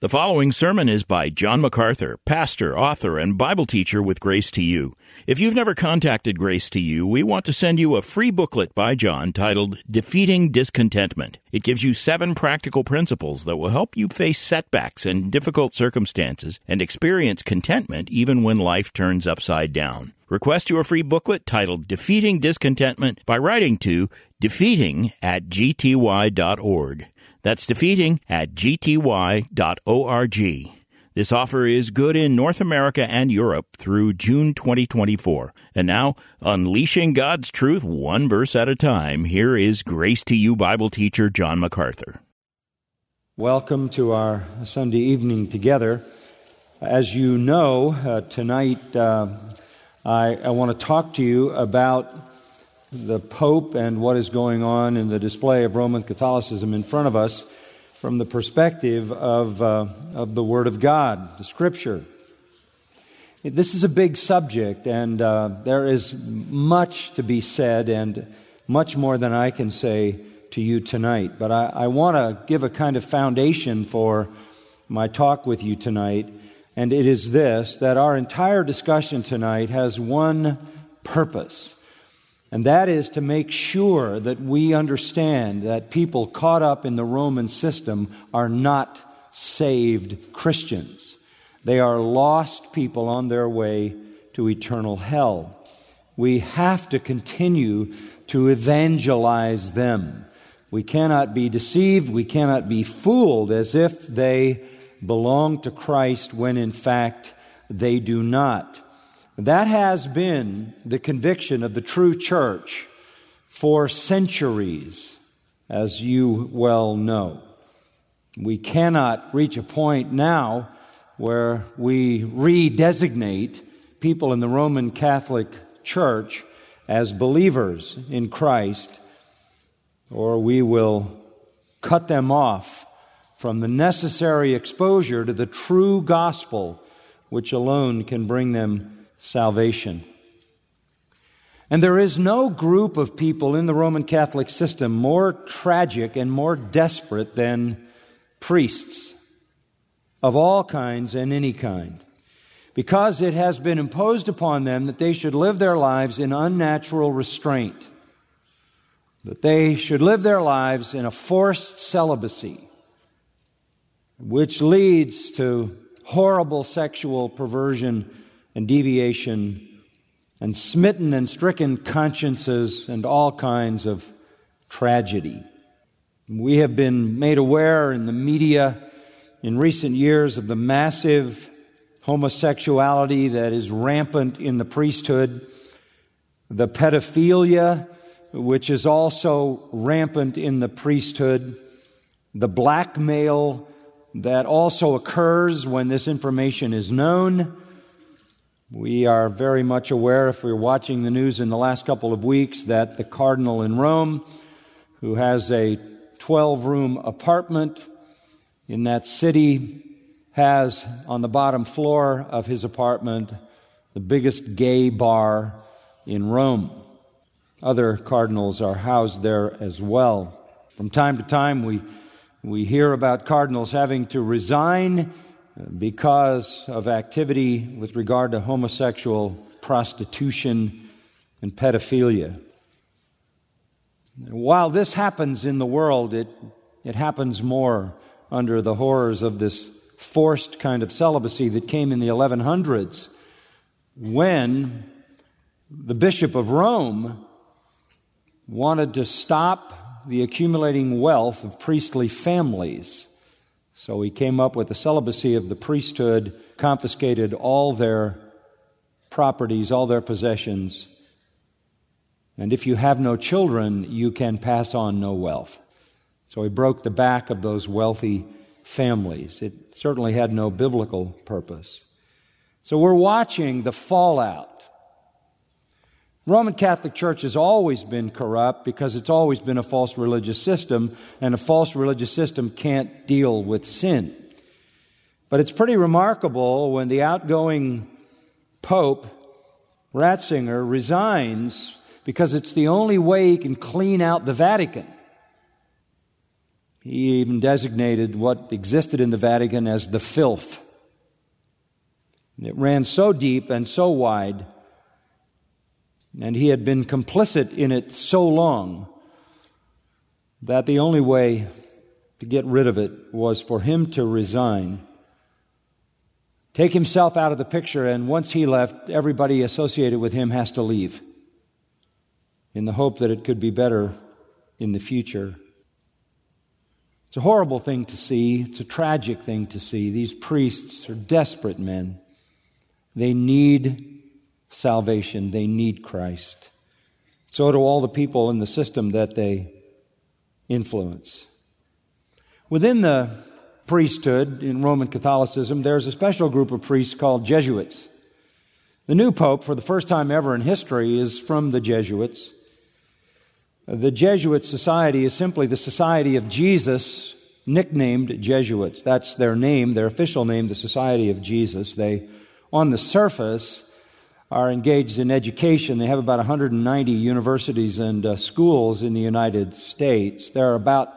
The following sermon is by John MacArthur, pastor, author, and Bible teacher with Grace to You. If you've never contacted Grace to You, we want to send you a free booklet by John titled Defeating Discontentment. It gives you 7 practical principles that will help you face setbacks and difficult circumstances and experience contentment even when life turns upside down. Request your free booklet titled Defeating Discontentment by writing to defeating@gty.org. That's defeating@gty.org. This offer is good in North America and Europe through June 2024. And now, unleashing God's truth one verse at a time, here is Grace to You Bible teacher John MacArthur. Welcome to our Sunday evening together. As you know, tonight I want to talk to you about the Pope and what is going on in the display of Roman Catholicism in front of us from the perspective of the Word of God, the Scripture. This is a big subject, and there is much to be said, and much more than I can say to you tonight. But I want to give a kind of foundation for my talk with you tonight, and it is this, that our entire discussion tonight has one purpose. And that is to make sure that we understand that people caught up in the Roman system are not saved Christians. They are lost people on their way to eternal hell. We have to continue to evangelize them. We cannot be deceived, we cannot be fooled as if they belong to Christ when in fact they do not. That has been the conviction of the true church for centuries, as you well know. We cannot reach a point now where we redesignate people in the Roman Catholic Church as believers in Christ, or we will cut them off from the necessary exposure to the true gospel, which alone can bring them salvation. And there is no group of people in the Roman Catholic system more tragic and more desperate than priests of all kinds and any kind, because it has been imposed upon them that they should live their lives in unnatural restraint, that they should live their lives in a forced celibacy, which leads to horrible sexual perversion and deviation, and smitten and stricken consciences, and all kinds of tragedy. We have been made aware in the media in recent years of the massive homosexuality that is rampant in the priesthood, the pedophilia, which is also rampant in the priesthood, the blackmail that also occurs when this information is known. We are very much aware, if we're watching the news in the last couple of weeks, that the cardinal in Rome, who has a 12-room apartment in that city, has on the bottom floor of his apartment the biggest gay bar in Rome. Other cardinals are housed there as well. From time to time, we hear about cardinals having to resign because of activity with regard to homosexual prostitution and pedophilia. While this happens in the world, it happens more under the horrors of this forced kind of celibacy that came in the 1100s, when the Bishop of Rome wanted to stop the accumulating wealth of priestly families. So he came up with the celibacy of the priesthood, confiscated all their properties, all their possessions. And if you have no children, you can pass on no wealth. So he broke the back of those wealthy families. It certainly had no biblical purpose. So we're watching the fallout. Roman Catholic Church has always been corrupt because it's always been a false religious system, and a false religious system can't deal with sin. But it's pretty remarkable when the outgoing Pope, Ratzinger, resigns because it's the only way he can clean out the Vatican. He even designated what existed in the Vatican as the filth. It ran so deep and so wide, and he had been complicit in it so long that the only way to get rid of it was for him to resign, take himself out of the picture, and once he left, everybody associated with him has to leave in the hope that it could be better in the future. It's a horrible thing to see. It's a tragic thing to see. These priests are desperate men. They need salvation. They need Christ. So do all the people in the system that they influence. Within the priesthood in Roman Catholicism, there's a special group of priests called Jesuits. The new pope, for the first time ever in history, is from the Jesuits. The Jesuit Society is simply the Society of Jesus, nicknamed Jesuits. That's their name, their official name, the Society of Jesus. They, on the surface, are engaged in education. They have about 190 universities and schools in the United States. There are about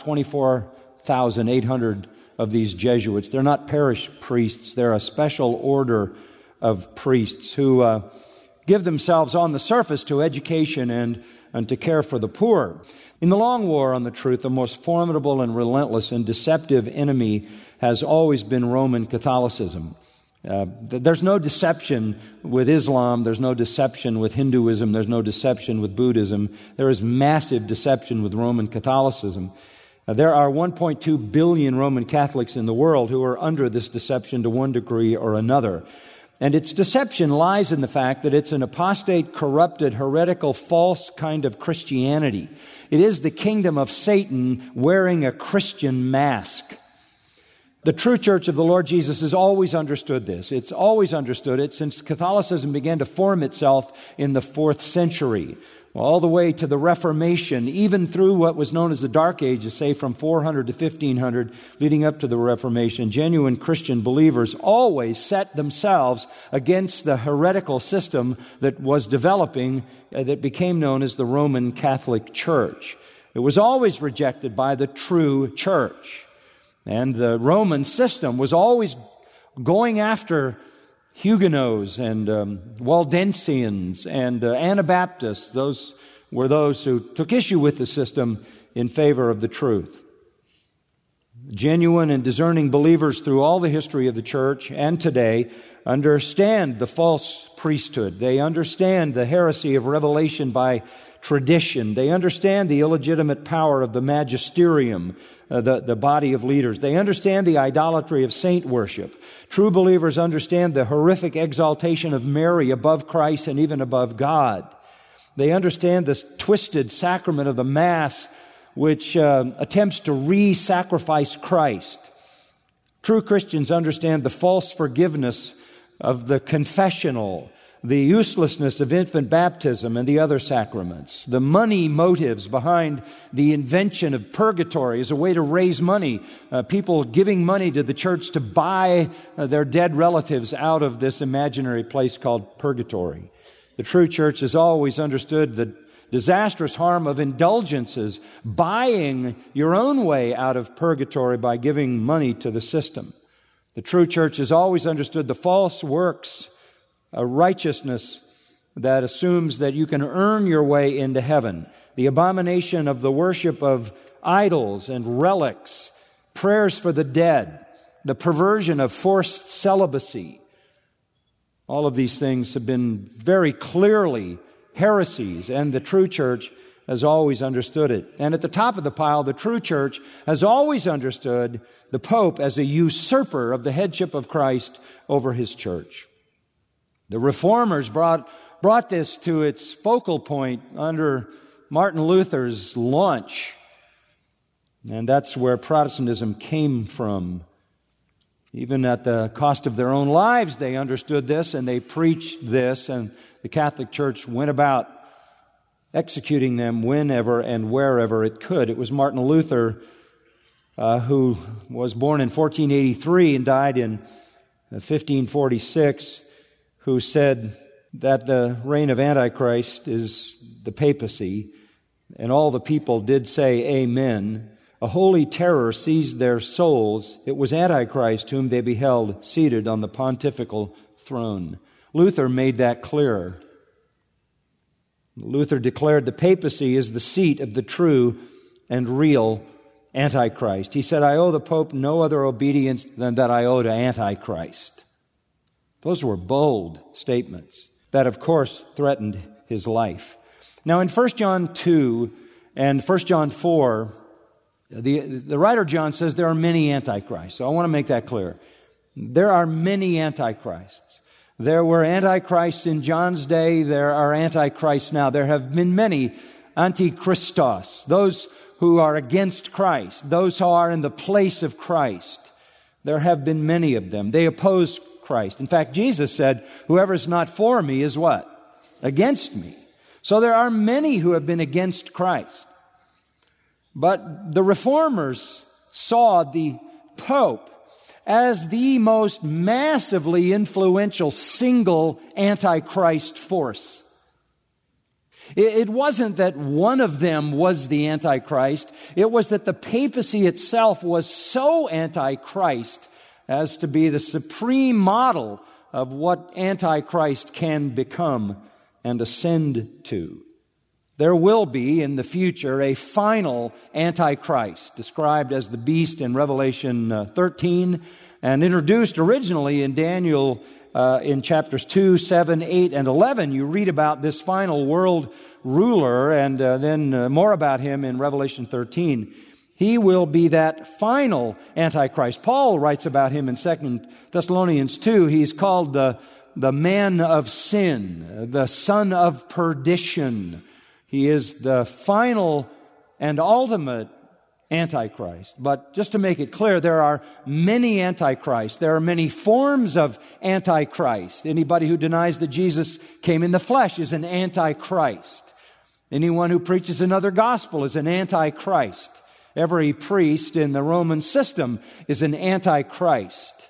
24,800 of these Jesuits. They're not parish priests. They're a special order of priests who give themselves on the surface to education and to care for the poor. In the long war on the truth, the most formidable and relentless and deceptive enemy has always been Roman Catholicism. There's no deception with Islam. There's no deception with Hinduism. There's no deception with Buddhism. There is massive deception with Roman Catholicism. There are 1.2 billion Roman Catholics in the world who are under this deception to one degree or another. And its deception lies in the fact that it's an apostate, corrupted, heretical, false kind of Christianity. It is the kingdom of Satan wearing a Christian mask. The true church of the Lord Jesus has always understood this. It's always understood it since Catholicism began to form itself in the 4th century, all the way to the Reformation, even through what was known as the Dark Ages, say from 400 to 1500, leading up to the Reformation. Genuine Christian believers always set themselves against the heretical system that was developing, that became known as the Roman Catholic Church. It was always rejected by the true church. And the Roman system was always going after Huguenots and Waldensians and Anabaptists. Those were those who took issue with the system in favor of the truth. Genuine and discerning believers through all the history of the church and today understand the false priesthood. They understand the heresy of revelation by tradition. They understand the illegitimate power of the magisterium, the body of leaders. They understand the idolatry of saint worship. True believers understand the horrific exaltation of Mary above Christ and even above God. They understand this twisted sacrament of the Mass, which attempts to re-sacrifice Christ. True Christians understand the false forgiveness of the confessional, the uselessness of infant baptism and the other sacraments, the money motives behind the invention of purgatory as a way to raise money, people giving money to the church to buy their dead relatives out of this imaginary place called purgatory. The true church has always understood the disastrous harm of indulgences, buying your own way out of purgatory by giving money to the system. The true church has always understood the false works, a righteousness that assumes that you can earn your way into heaven, the abomination of the worship of idols and relics, prayers for the dead, the perversion of forced celibacy. All of these things have been very clearly heresies, and the true church has always understood it. And at the top of the pile, the true church has always understood the Pope as a usurper of the headship of Christ over his church. The Reformers brought this to its focal point under Martin Luther's launch, and that's where Protestantism came from. Even at the cost of their own lives, they understood this and they preached this, and the Catholic Church went about executing them whenever and wherever it could. It was Martin Luther, who was born in 1483 and died in 1546, who said that the reign of Antichrist is the papacy, and all the people did say amen. a holy terror seized their souls. It was Antichrist whom they beheld seated on the pontifical throne. Luther made that clear. Luther declared the papacy is the seat of the true and real Antichrist. He said, I owe the Pope no other obedience than that I owe to Antichrist. Those were bold statements that, of course, threatened his life. Now, in 1 John 2 and 1 John 4, the writer John says there are many antichrists. So I want to make that clear. There are many antichrists. There were antichrists in John's day. There are antichrists now. There have been many antichristos, those who are against Christ, those who are in the place of Christ. There have been many of them. They oppose Christ. In fact, Jesus said, whoever is not for me is what? Against me. So there are many who have been against Christ. But the Reformers saw the Pope as the most massively influential single Antichrist force. It wasn't that one of them was the Antichrist. It was that the papacy itself was so Antichrist as to be the supreme model of what Antichrist can become and ascend to. There will be in the future a final Antichrist, described as the beast in Revelation 13, and introduced originally in Daniel in chapters 2, 7, 8, and 11. You read about this final world ruler, and then more about him in Revelation 13. He will be that final Antichrist. Paul writes about him in 2 Thessalonians 2. He's called the man of sin, the son of perdition. He is the final and ultimate Antichrist. But just to make it clear, there are many Antichrists. There are many forms of Antichrist. Anybody who denies that Jesus came in the flesh is an Antichrist. Anyone who preaches another gospel is an Antichrist. Every priest in the Roman system is an Antichrist.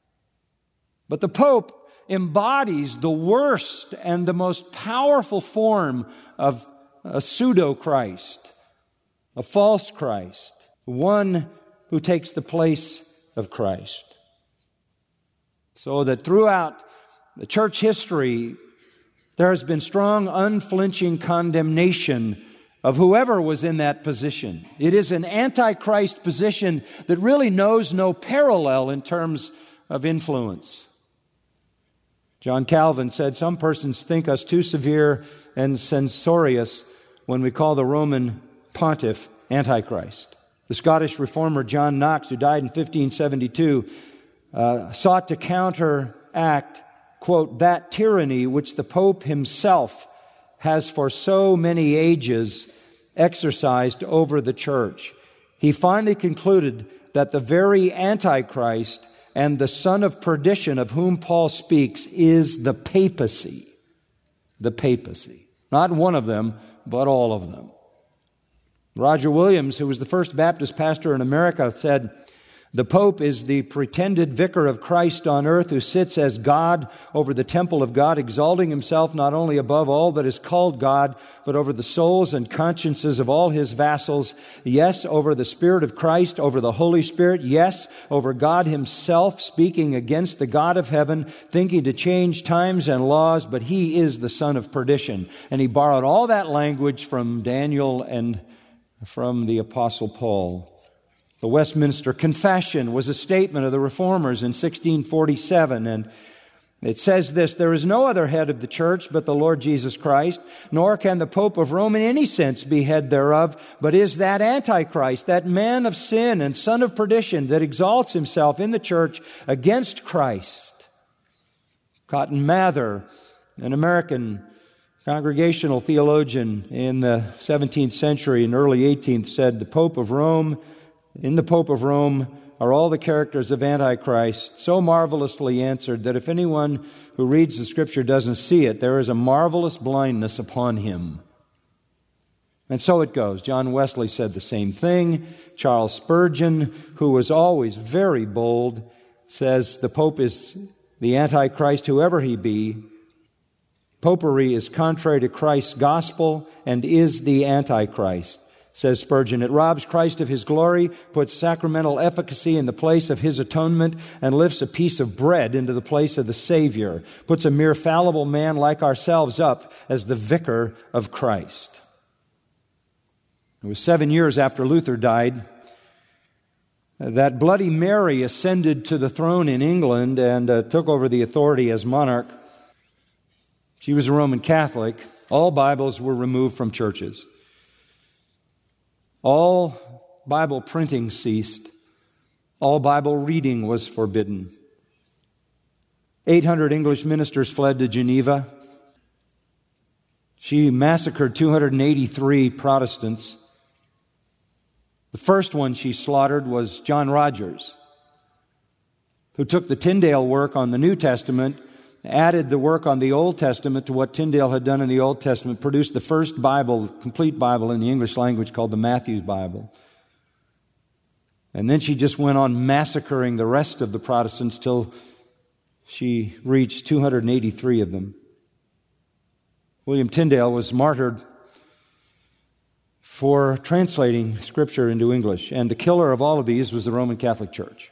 But the Pope embodies the worst and the most powerful form of a pseudo-Christ, a false Christ, one who takes the place of Christ. So that throughout the church history, there has been strong, unflinching condemnation of whoever was in that position. It is an antichrist position that really knows no parallel in terms of influence. John Calvin said, some persons think us too severe and censorious when we call the Roman pontiff Antichrist. The Scottish reformer John Knox, who died in 1572, sought to counteract, quote, that tyranny which the Pope himself has for so many ages exercised over the church. He finally concluded that the very Antichrist and the son of perdition of whom Paul speaks is the papacy. The papacy. Not one of them, but all of them. Roger Williams, who was the first Baptist pastor in America, said, the Pope is the pretended vicar of Christ on earth who sits as God over the temple of God, exalting himself not only above all that is called God, but over the souls and consciences of all his vassals. Yes, over the Spirit of Christ, over the Holy Spirit. Yes, over God himself, speaking against the God of heaven, thinking to change times and laws, but he is the son of perdition. And he borrowed all that language from Daniel and from the Apostle Paul. The Westminster Confession was a statement of the Reformers in 1647, and it says this, there is no other head of the church but the Lord Jesus Christ, nor can the Pope of Rome in any sense be head thereof, but is that Antichrist, that man of sin and son of perdition that exalts himself in the church against Christ. Cotton Mather, an American congregational theologian in the 17th century and early 18th, said the Pope of Rome, in the Pope of Rome are all the characters of Antichrist, so marvelously answered that if anyone who reads the Scripture doesn't see it, there is a marvelous blindness upon him. And so it goes. John Wesley said the same thing. Charles Spurgeon, who was always very bold, says the Pope is the Antichrist, whoever he be. Popery is contrary to Christ's gospel and is the Antichrist. says Spurgeon. It robs Christ of His glory, puts sacramental efficacy in the place of His atonement, and lifts a piece of bread into the place of the Savior, puts a mere fallible man like ourselves up as the vicar of Christ. It was 7 years after Luther died that Bloody Mary ascended to the throne in England and took over the authority as monarch. She was a Roman Catholic. All Bibles were removed from churches. All Bible printing ceased. All Bible reading was forbidden. 800 English ministers fled to Geneva. She massacred 283 Protestants. The first one she slaughtered was John Rogers, who took the Tyndale work on the New Testament, added the work on the Old Testament to what Tyndale had done in the Old Testament, produced the first Bible, complete Bible in the English language called the Matthew's Bible. And then she just went on massacring the rest of the Protestants till she reached 283 of them. William Tyndale was martyred for translating Scripture into English, and the killer of all of these was the Roman Catholic Church.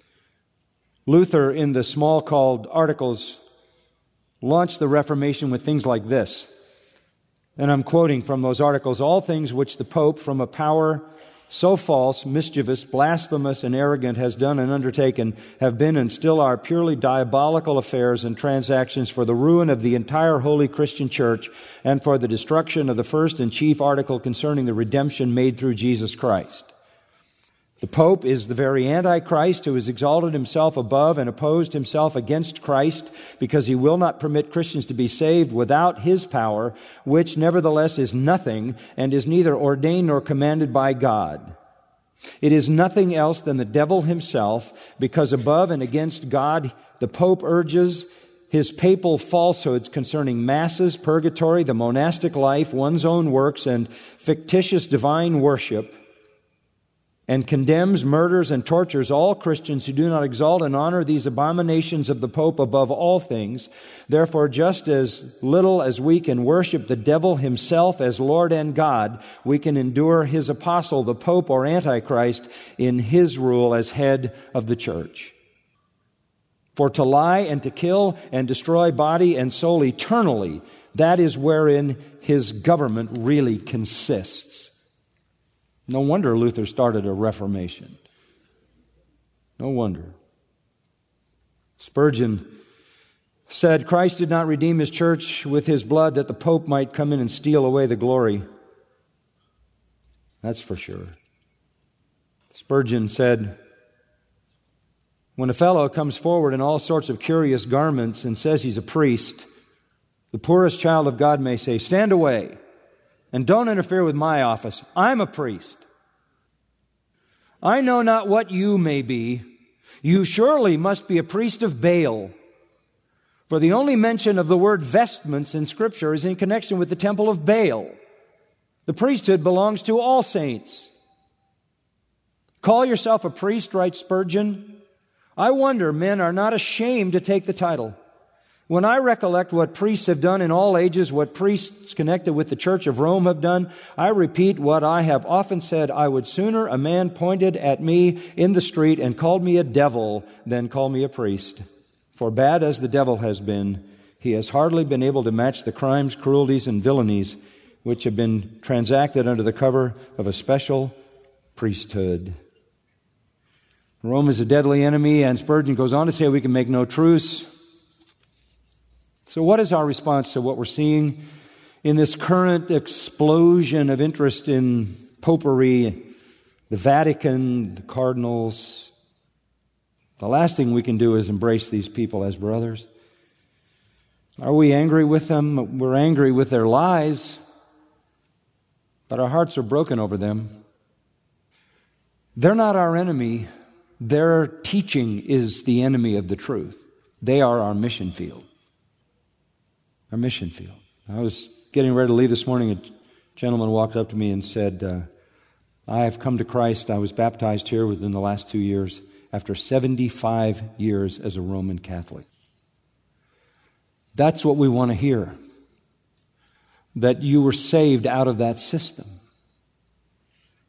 Luther, in the small called Articles, launched the Reformation with things like this, and I'm quoting from those articles: all things which the Pope, from a power so false, mischievous, blasphemous, and arrogant, has done and undertaken, have been and still are purely diabolical affairs and transactions for the ruin of the entire holy Christian Church and for the destruction of the first and chief article concerning the redemption made through Jesus Christ. The Pope is the very Antichrist who has exalted himself above and opposed himself against Christ because he will not permit Christians to be saved without his power, which nevertheless is nothing and is neither ordained nor commanded by God. It is nothing else than the devil himself, because above and against God the Pope urges his papal falsehoods concerning masses, purgatory, the monastic life, one's own works, and fictitious divine worship, and condemns, murders, and tortures all Christians who do not exalt and honor these abominations of the Pope above all things. Therefore, just as little as we can worship the devil himself as Lord and God, we can endure his apostle, the Pope or Antichrist, in his rule as head of the church. For to lie and to kill and destroy body and soul eternally, that is wherein his government really consists. No wonder Luther started a Reformation. No wonder. Spurgeon said, Christ did not redeem his church with his blood that the Pope might come in and steal away the glory. That's for sure. Spurgeon said, when a fellow comes forward in all sorts of curious garments and says he's a priest, the poorest child of God may say, stand away. And don't interfere with my office. I'm a priest. I know not what you may be. You surely must be a priest of Baal. For the only mention of the word vestments in Scripture is in connection with the temple of Baal. The priesthood belongs to all saints. Call yourself a priest, writes Spurgeon. I wonder men are not ashamed to take the title. When I recollect what priests have done in all ages, what priests connected with the Church of Rome have done, I repeat what I have often said: I would sooner a man pointed at me in the street and called me a devil than call me a priest. For bad as the devil has been, he has hardly been able to match the crimes, cruelties, and villainies which have been transacted under the cover of a special priesthood. Rome is a deadly enemy, and Spurgeon goes on to say we can make no truce. So what is our response to what we're seeing in this current explosion of interest in popery, the Vatican, the cardinals? The last thing we can do is embrace these people as brothers. Are we angry with them? We're angry with their lies, but our hearts are broken over them. They're not our enemy. Their teaching is the enemy of the truth. They are our mission field. Our mission field. I was getting ready to leave this morning. A gentleman walked up to me and said, I have come to Christ. I was baptized here within the last 2 years after 75 years as a Roman Catholic. That's what we want to hear. That you were saved out of that system.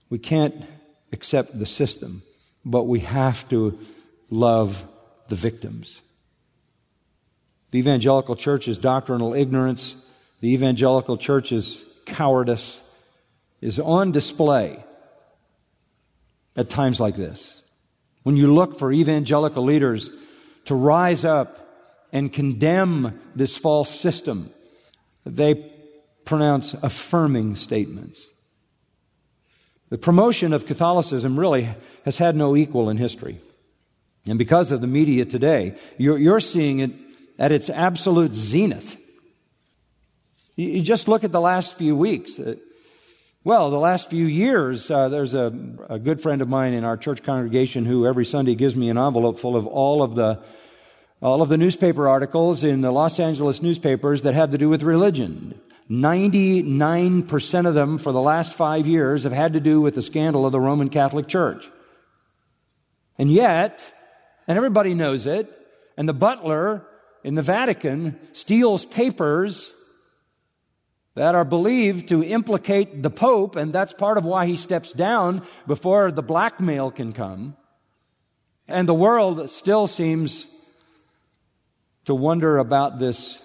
We can't accept the system, but we have to love the victims. The evangelical church's doctrinal ignorance, the evangelical church's cowardice is on display at times like this. When you look for evangelical leaders to rise up and condemn this false system, they pronounce affirming statements. The promotion of Catholicism really has had no equal in history. And because of the media today, you're seeing it at its absolute zenith. You just look at the last few weeks. The last few years, there's a good friend of mine in our church congregation who every Sunday gives me an envelope full of all of the newspaper articles in the Los Angeles newspapers that have to do with religion. 99% of them for the last 5 years have had to do with the scandal of the Roman Catholic Church. And yet, and everybody knows it, and the butler in the Vatican steals papers that are believed to implicate the Pope, and that's part of why he steps down before the blackmail can come. And the world still seems to wonder about this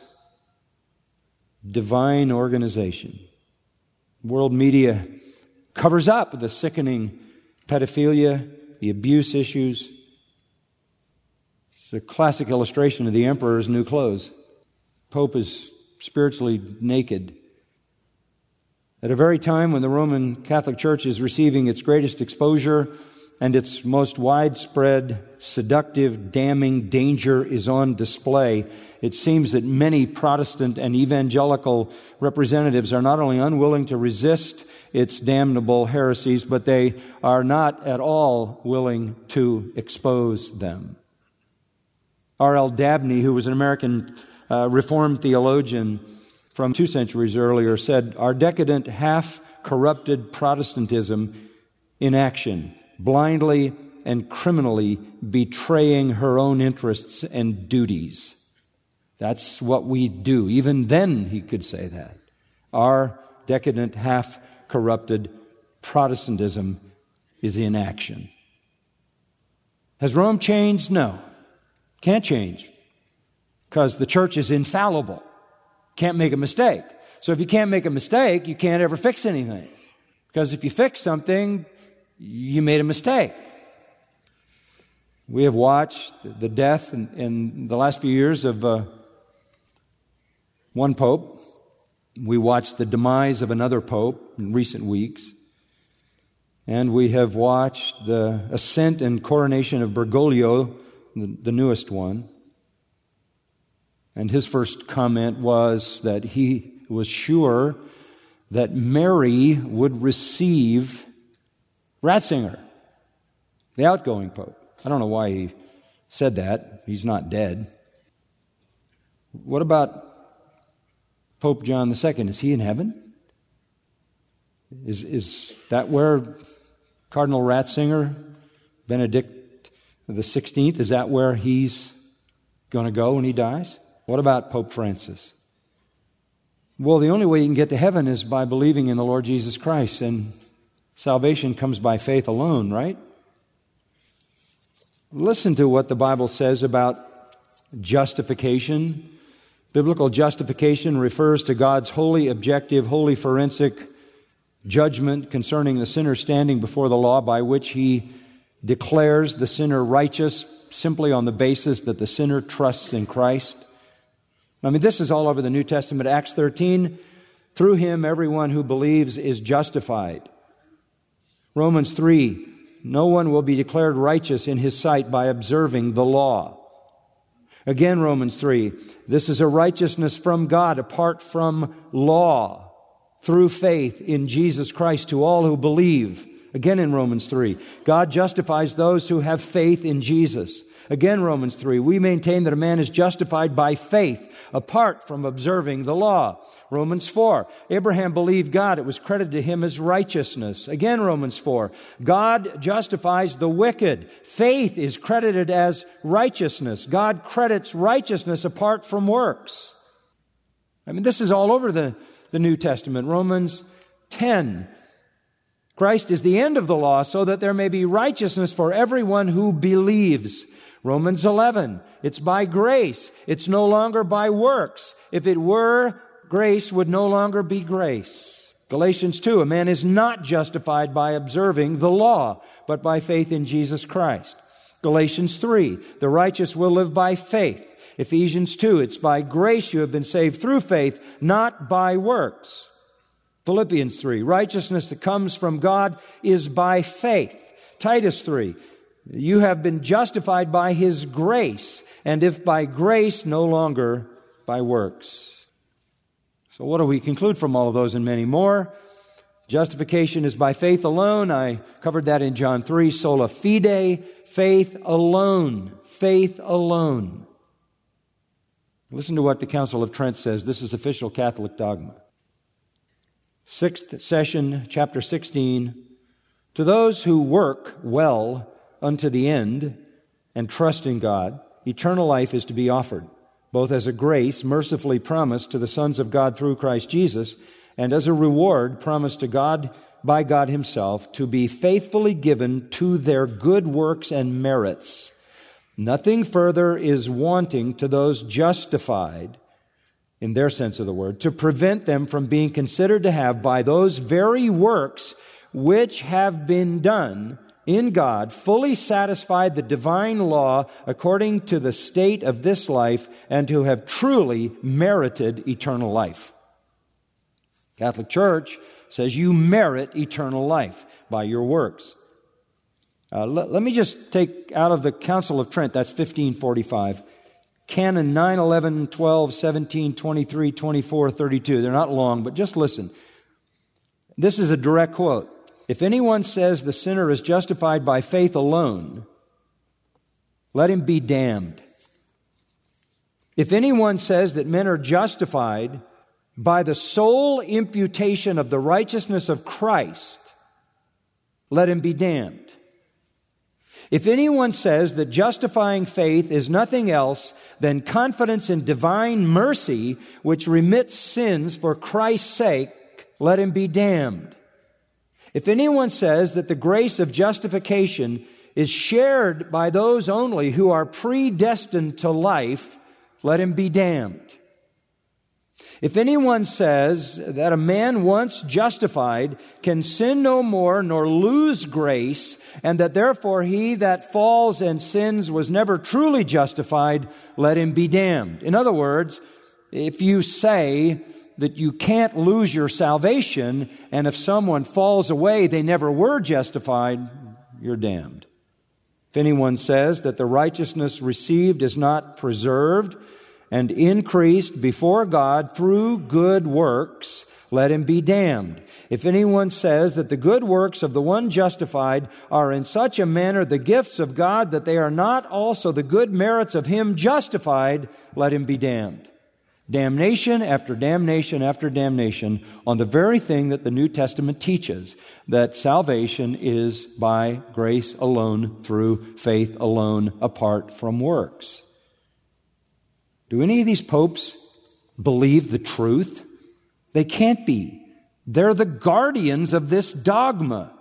divine organization. World media covers up the sickening pedophilia, the abuse issues. It's a classic illustration of the emperor's new clothes. Pope is spiritually naked. At a very time when the Roman Catholic Church is receiving its greatest exposure and its most widespread, seductive, damning danger is on display, it seems that many Protestant and evangelical representatives are not only unwilling to resist its damnable heresies, but they are not at all willing to expose them. R.L. Dabney, who was an American Reformed theologian from 2 centuries earlier, said, "Our decadent, half-corrupted Protestantism in action, blindly and criminally betraying her own interests and duties." That's what we do. Even then he could say that. Our decadent, half-corrupted Protestantism is in action. Has Rome changed? No. Can't change. Because the church is infallible. Can't make a mistake. So if you can't make a mistake, you can't ever fix anything. Because if you fix something, you made a mistake. We have watched the death in the last few years of one pope. We watched the demise of another pope in recent weeks. And we have watched the ascent and coronation of Bergoglio, the newest one. And his first comment was that he was sure that Mary would receive Ratzinger, the outgoing pope. I don't know why he said that. He's not dead. What about Pope John II? Is he in heaven? Is that where Cardinal Ratzinger, Benedict the 16th, is that where he's going to go when he dies? What about Pope Francis? Well, the only way you can get to heaven is by believing in the Lord Jesus Christ, and salvation comes by faith alone, right? Listen to what the Bible says about justification. Biblical justification refers to God's holy, objective, holy, forensic judgment concerning the sinner standing before the law, by which He declares the sinner righteous simply on the basis that the sinner trusts in Christ. I mean, this is all over the New Testament. Acts 13, through Him everyone who believes is justified. Romans 3, no one will be declared righteous in His sight by observing the law. Again, Romans 3, this is a righteousness from God apart from law, through faith in Jesus Christ to all who believe. Again in Romans 3, God justifies those who have faith in Jesus. Again, Romans 3, we maintain that a man is justified by faith apart from observing the law. Romans 4, Abraham believed God. It was credited to him as righteousness. Again, Romans 4, God justifies the wicked. Faith is credited as righteousness. God credits righteousness apart from works. I mean, this is all over the New Testament. Romans 10, Christ is the end of the law so that there may be righteousness for everyone who believes. Romans 11, it's by grace. It's no longer by works. If it were, grace would no longer be grace. Galatians 2, a man is not justified by observing the law, but by faith in Jesus Christ. Galatians 3, the righteous will live by faith. Ephesians 2, it's by grace you have been saved through faith, not by works. Philippians 3, righteousness that comes from God is by faith. Titus 3, you have been justified by His grace, and if by grace, no longer by works. So what do we conclude from all of those and many more? Justification is by faith alone. I covered that in John 3, sola fide, faith alone, faith alone. Listen to what the Council of Trent says. This is official Catholic dogma. Sixth session, chapter 16. To those who work well unto the end and trust in God, eternal life is to be offered, both as a grace mercifully promised to the sons of God through Christ Jesus, and as a reward promised to God by God Himself to be faithfully given to their good works and merits. Nothing further is wanting to those justified, in their sense of the word, to prevent them from being considered to have, by those very works which have been done in God, fully satisfied the divine law according to the state of this life, and to have truly merited eternal life. Catholic Church says you merit eternal life by your works. Let me just take out of the Council of Trent, that's 1545, Canon 9, 11, 12, 17, 23, 24, 32. They're not long, but just listen. This is a direct quote. If anyone says the sinner is justified by faith alone, let him be damned. If anyone says that men are justified by the sole imputation of the righteousness of Christ, let him be damned. If anyone says that justifying faith is nothing else than confidence in divine mercy, which remits sins for Christ's sake, let him be damned. If anyone says that the grace of justification is shared by those only who are predestined to life, let him be damned. If anyone says that a man once justified can sin no more nor lose grace, and that therefore he that falls and sins was never truly justified, let him be damned. In other words, if you say that you can't lose your salvation, and if someone falls away, they never were justified, you're damned. If anyone says that the righteousness received is not preserved and increased before God through good works, let him be damned. If anyone says that the good works of the one justified are in such a manner the gifts of God that they are not also the good merits of him justified, let him be damned. Damnation after damnation after damnation on the very thing that the New Testament teaches, that salvation is by grace alone, through faith alone, apart from works. Do any of these popes believe the truth? They can't be. They're the guardians of this dogma.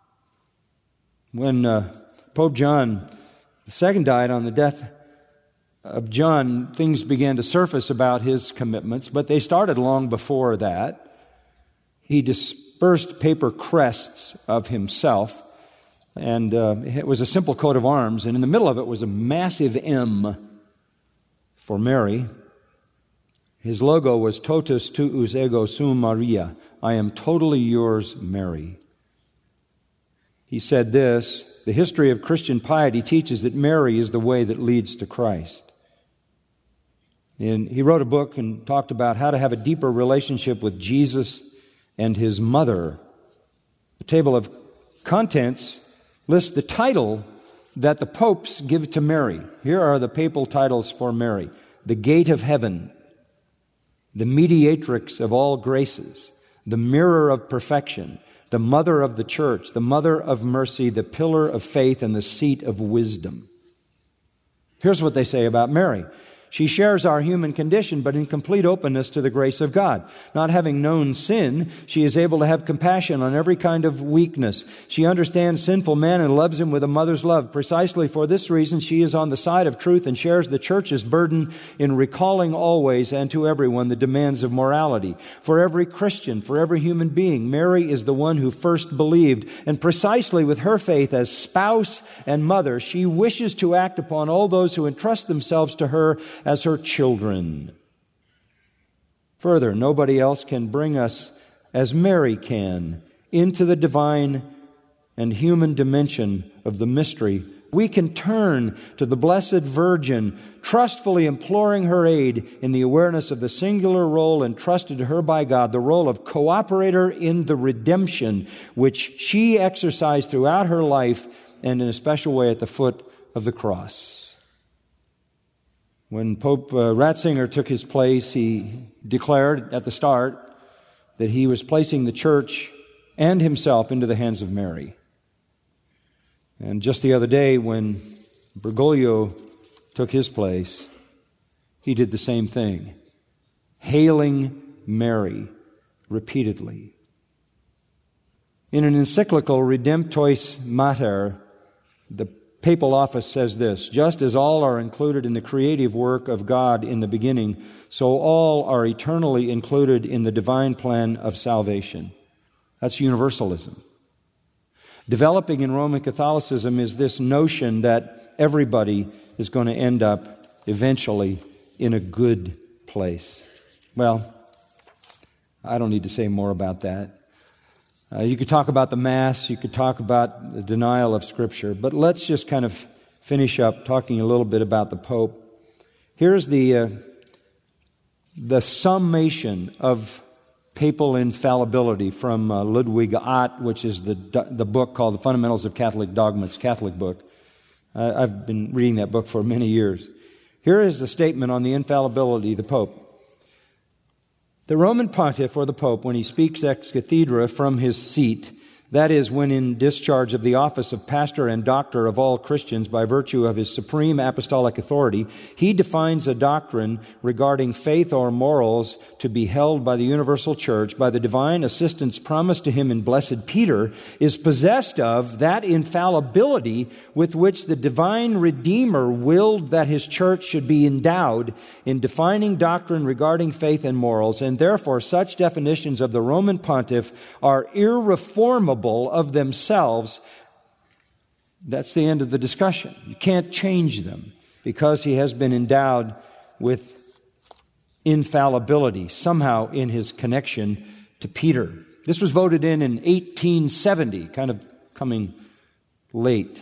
When Pope John II died, on the death of John, things began to surface about his commitments, but they started long before that. He dispersed paper crests of himself, and it was a simple coat of arms, and in the middle of it was a massive M for Mary. His logo was Totus tuus ego sum Maria. I am totally yours, Mary. He said this: the history of Christian piety teaches that Mary is the way that leads to Christ. And he wrote a book and talked about how to have a deeper relationship with Jesus and his mother. The table of contents lists the title that the popes give to Mary. Here are the papal titles for Mary: the Gate of Heaven, the Mediatrix of all graces, the Mirror of Perfection, the Mother of the Church, the Mother of Mercy, the Pillar of Faith, and the Seat of Wisdom. Here's what they say about Mary. She shares our human condition, but in complete openness to the grace of God. Not having known sin, she is able to have compassion on every kind of weakness. She understands sinful man and loves him with a mother's love. Precisely for this reason, she is on the side of truth and shares the church's burden in recalling always and to everyone the demands of morality. For every Christian, for every human being, Mary is the one who first believed. And precisely with her faith as spouse and mother, she wishes to act upon all those who entrust themselves to her as her children. Further, nobody else can bring us as Mary can into the divine and human dimension of the mystery. We can turn to the Blessed Virgin, trustfully imploring her aid in the awareness of the singular role entrusted to her by God, the role of cooperator in the redemption which she exercised throughout her life and in a special way at the foot of the cross. When Pope Ratzinger took his place, he declared at the start that he was placing the church and himself into the hands of Mary. And just the other day, when Bergoglio took his place, he did the same thing, hailing Mary repeatedly. In an encyclical, Redemptoris Mater, the Papal Office says this: just as all are included in the creative work of God in the beginning, so all are eternally included in the divine plan of salvation. That's universalism. Developing in Roman Catholicism is this notion that everybody is going to end up eventually in a good place. Well, I don't need to say more about that. You could talk about the Mass, you could talk about the denial of Scripture, but let's just kind of finish up talking a little bit about the Pope. Here's the summation of papal infallibility from Ludwig Ott, which is the book called The Fundamentals of Catholic Dogma. It's a Catholic book. I've been reading that book for many years. Here is the statement on the infallibility of the Pope. The Roman Pontiff, or the Pope, when he speaks ex cathedra from his seat, that is, when in discharge of the office of pastor and doctor of all Christians by virtue of his supreme apostolic authority, he defines a doctrine regarding faith or morals to be held by the universal church by the divine assistance promised to him in Blessed Peter, is possessed of that infallibility with which the divine Redeemer willed that his church should be endowed in defining doctrine regarding faith and morals, and therefore such definitions of the Roman Pontiff are irreformable of themselves. That's the end of the discussion. You can't change them because he has been endowed with infallibility somehow in his connection to Peter. This was voted in 1870, kind of coming late.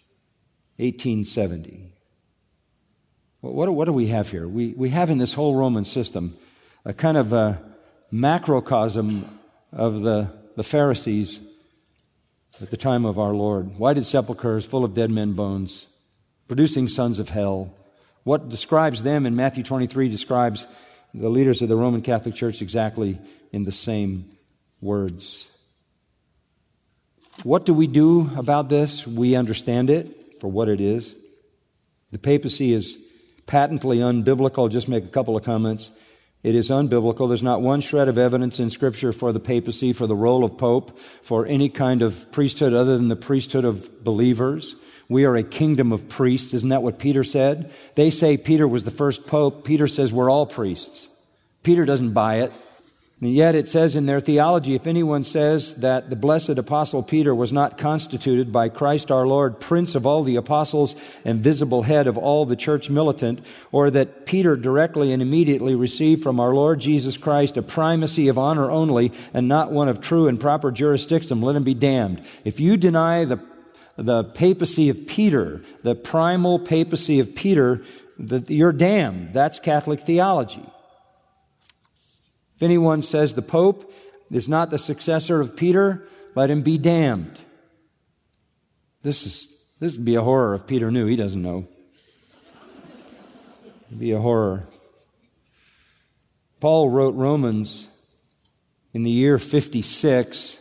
1870. What do we have here? We have in this whole Roman system a kind of a macrocosm of the Pharisees at the time of our Lord. Whited sepulchres full of dead men bones, producing sons of hell. What describes them in Matthew 23 describes the leaders of the Roman Catholic Church exactly in the same words. What do we do about this? We understand it for what it is. The papacy is patently unbiblical. I'll just make a couple of comments. It is unbiblical. There's not one shred of evidence in Scripture for the papacy, for the role of pope, for any kind of priesthood other than the priesthood of believers. We are a kingdom of priests. Isn't that what Peter said? They say Peter was the first pope. Peter says we're all priests. Peter doesn't buy it. And yet it says in their theology, if anyone says that the blessed apostle Peter was not constituted by Christ our Lord, prince of all the apostles and visible head of all the church militant, or that Peter directly and immediately received from our Lord Jesus Christ a primacy of honor only and not one of true and proper jurisdiction, let him be damned. If you deny the papacy of Peter, the primal papacy of Peter, you're damned. That's Catholic theology. If anyone says the Pope is not the successor of Peter, let him be damned. This would be a horror if Peter knew. He doesn't know. It would be a horror. Paul wrote Romans in the year 56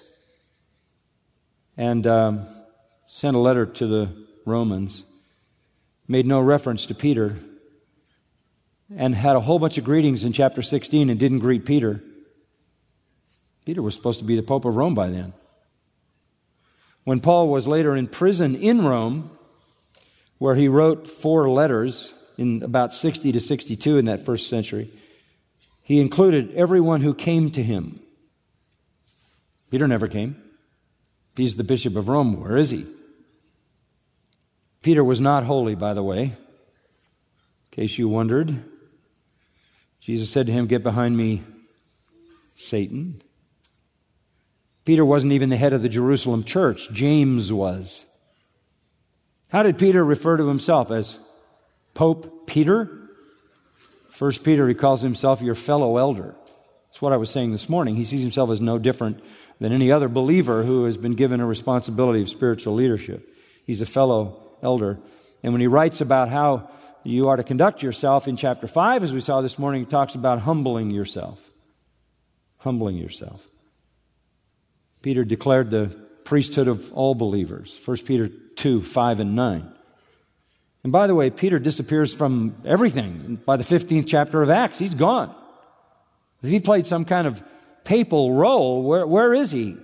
and sent a letter to the Romans. Made no reference to Peter. and had a whole bunch of greetings in chapter 16 and didn't greet Peter. Peter was supposed to be the Pope of Rome by then. When Paul was later in prison in Rome, where he wrote 4 letters in about 60 to 62 in that first century, he included everyone who came to him. Peter never came. He's the Bishop of Rome. Where is he? Peter was not holy, by the way, in case you wondered. Jesus said to him, "Get behind me, Satan." Peter wasn't even the head of the Jerusalem church. James was. How did Peter refer to himself? As Pope Peter? 1 Peter, he calls himself your fellow elder. That's what I was saying this morning. He sees himself as no different than any other believer who has been given a responsibility of spiritual leadership. He's a fellow elder. And when he writes about how you are to conduct yourself in chapter 5, as we saw this morning, he talks about humbling yourself. Humbling yourself. Peter declared the priesthood of all believers. 1 Peter 2, 5 and 9. And by the way, Peter disappears from everything. By the 15th chapter of Acts, he's gone. If he played some kind of papal role, where is he?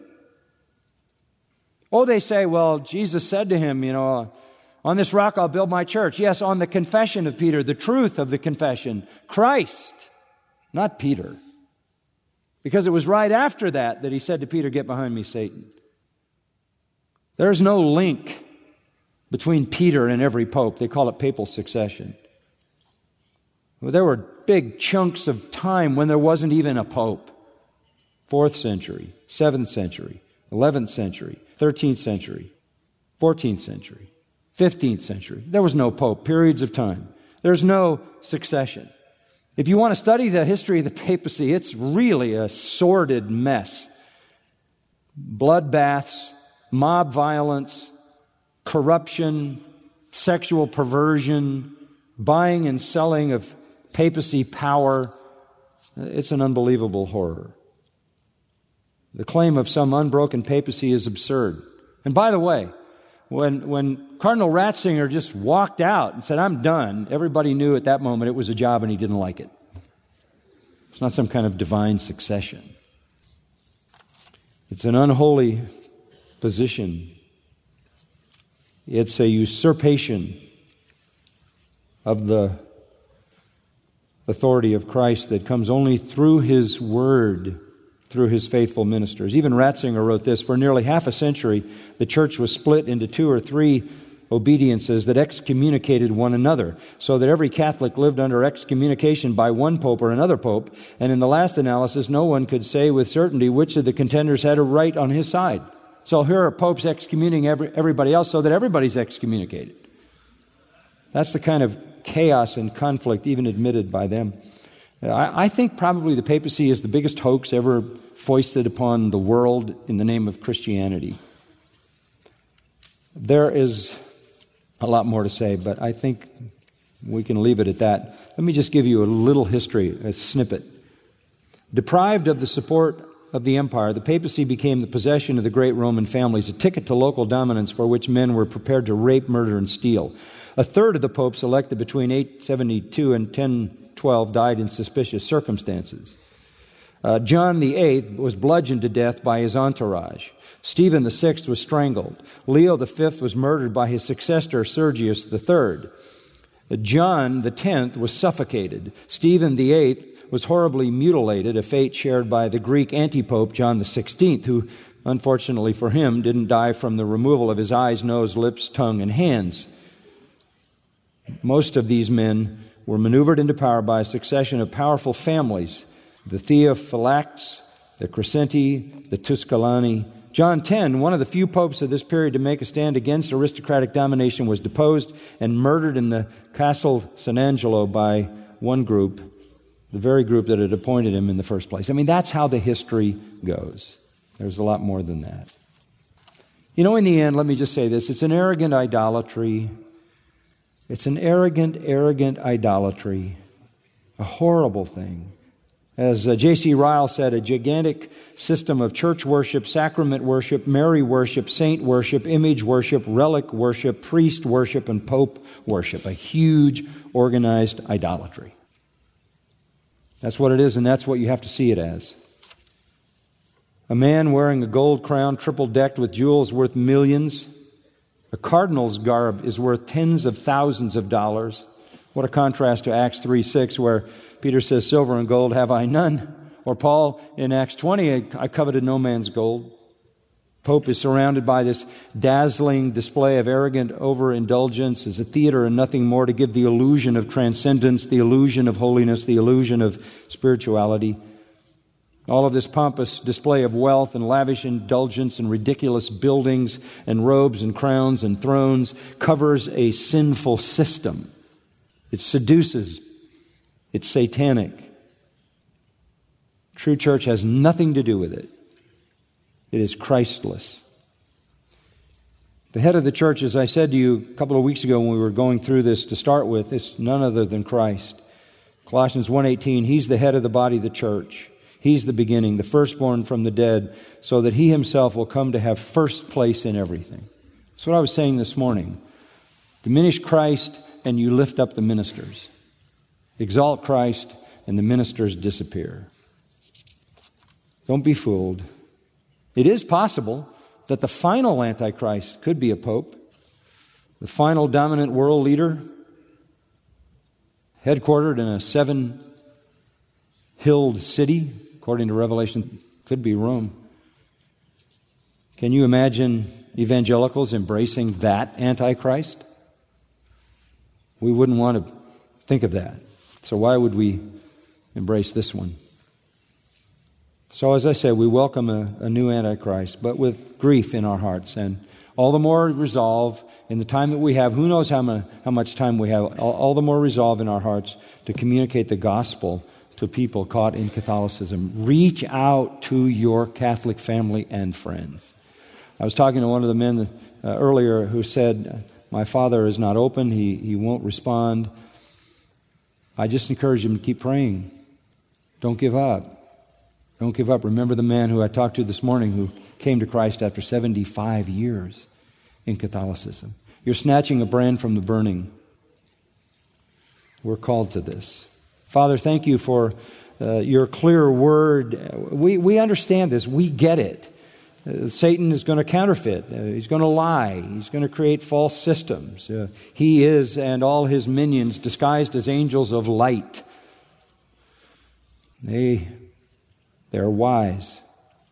Oh, they say, well, Jesus said to him, on this rock I'll build my church. Yes, on the confession of Peter, the truth of the confession. Christ, not Peter. Because it was right after that he said to Peter, "Get behind me, Satan." There's no link between Peter and every pope. They call it papal succession. Well, there were big chunks of time when there wasn't even a pope. 4th century, 7th century, 11th century, 13th century, 14th century, 15th century. There was no pope. Periods of time. There's no succession. If you want to study the history of the papacy, it's really a sordid mess. Bloodbaths, mob violence, corruption, sexual perversion, buying and selling of papacy power. It's an unbelievable horror. The claim of some unbroken papacy is absurd. And by the way, when Cardinal Ratzinger just walked out and said, "I'm done," everybody knew at that moment it was a job and he didn't like it. It's not some kind of divine succession. It's an unholy position. It's a usurpation of the authority of Christ that comes only through His Word, through His faithful ministers. Even Ratzinger wrote this: for nearly half a century, the church was split into 2 or 3 obediences that excommunicated one another, so that every Catholic lived under excommunication by one pope or another pope, and in the last analysis, no one could say with certainty which of the contenders had a right on his side. So here are popes excommunicating everybody else so that everybody's excommunicated. That's the kind of chaos and conflict even admitted by them. I think probably the papacy is the biggest hoax ever foisted upon the world in the name of Christianity. There is a lot more to say, but I think we can leave it at that. Let me just give you a little history, a snippet. Deprived of the support of the empire, the papacy became the possession of the great Roman families, a ticket to local dominance for which men were prepared to rape, murder, and steal. A third of the popes elected between 872 and 1012 died in suspicious circumstances. John VIII was bludgeoned to death by his entourage. Stephen VI was strangled. Leo V was murdered by his successor, Sergius III. John X was suffocated. Stephen VIII was horribly mutilated, a fate shared by the Greek antipope John XVI, who, unfortunately for him, didn't die from the removal of his eyes, nose, lips, tongue, and hands. Most of these men were maneuvered into power by a succession of powerful families: the Theophylacts, the Crescenti, the Tusculani. John X, one of the few popes of this period to make a stand against aristocratic domination, was deposed and murdered in the Castle San Angelo by one group, the very group that had appointed him in the first place. I mean, that's how the history goes. There's a lot more than that. In the end, let me just say this. It's an arrogant idolatry. It's an arrogant idolatry. A horrible thing. As J.C. Ryle said, a gigantic system of church worship, sacrament worship, Mary worship, saint worship, image worship, relic worship, priest worship, and pope worship. A huge organized idolatry. That's what it is, and that's what you have to see it as. A man wearing a gold crown, triple-decked with jewels worth millions. A cardinal's garb is worth tens of thousands of dollars. What a contrast to Acts 3:6, where Peter says, "Silver and gold have I none." Or Paul in Acts 20, "I coveted no man's gold." Pope is surrounded by this dazzling display of arrogant overindulgence as a theater and nothing more to give the illusion of transcendence, the illusion of holiness, the illusion of spirituality. All of this pompous display of wealth and lavish indulgence and ridiculous buildings and robes and crowns and thrones covers a sinful system. It seduces. It's satanic. True church has nothing to do with it. It is Christless. The head of the church, as I said to you a couple of weeks ago when we were going through this to start with, is none other than Christ. Colossians 1:18, He's the head of the body, the church. He's the beginning, the firstborn from the dead, so that He Himself will come to have first place in everything. That's what I was saying this morning. Diminish Christ and you lift up the ministers. Exalt Christ and the ministers disappear. Don't be fooled. It is possible that the final Antichrist could be a pope, the final dominant world leader, headquartered in a seven-hilled city, according to Revelation, could be Rome. Can you imagine evangelicals embracing that Antichrist? We wouldn't want to think of that. So why would we embrace this one? So as I said, we welcome a new Antichrist, but with grief in our hearts, and all the more resolve in the time that we have. Who knows how much time we have? All the more resolve in our hearts to communicate the gospel to people caught in Catholicism. Reach out to your Catholic family and friends. I was talking to one of the men earlier who said, "My father is not open. He won't respond." I just encourage him to keep praying. Don't give up. Don't give up. Remember the man who I talked to this morning who came to Christ after 75 years in Catholicism. You're snatching a brand from the burning. We're called to this. Father, thank you for your clear word. We understand this. We get it. Satan is going to counterfeit. He's going to lie. He's going to create false systems. He is, and all his minions, disguised as angels of light. They're wise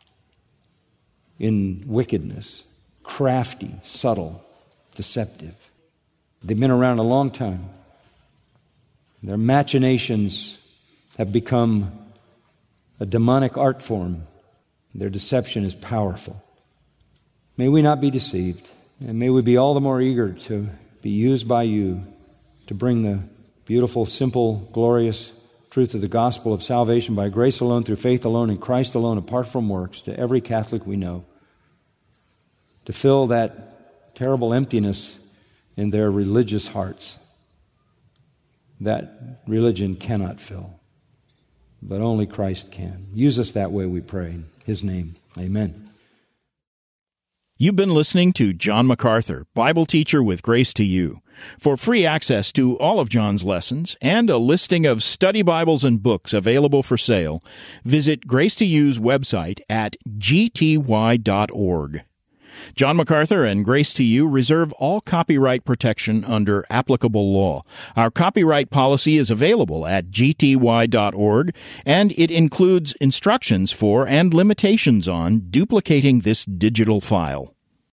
in wickedness, crafty, subtle, deceptive. They've been around a long time. Their machinations have become a demonic art form. Their deception is powerful. May we not be deceived, and may we be all the more eager to be used by you to bring the beautiful, simple, glorious truth of the gospel of salvation by grace alone, through faith alone, in Christ alone, apart from works, to every Catholic we know, to fill that terrible emptiness in their religious hearts that religion cannot fill, but only Christ can. Use us that way, we pray. In His name, amen. You've been listening to John MacArthur, Bible teacher with Grace to You. For free access to all of John's lessons and a listing of study Bibles and books available for sale, visit Grace to You's website at gty.org. John MacArthur and Grace to You reserve all copyright protection under applicable law. Our copyright policy is available at gty.org, and it includes instructions for and limitations on duplicating this digital file.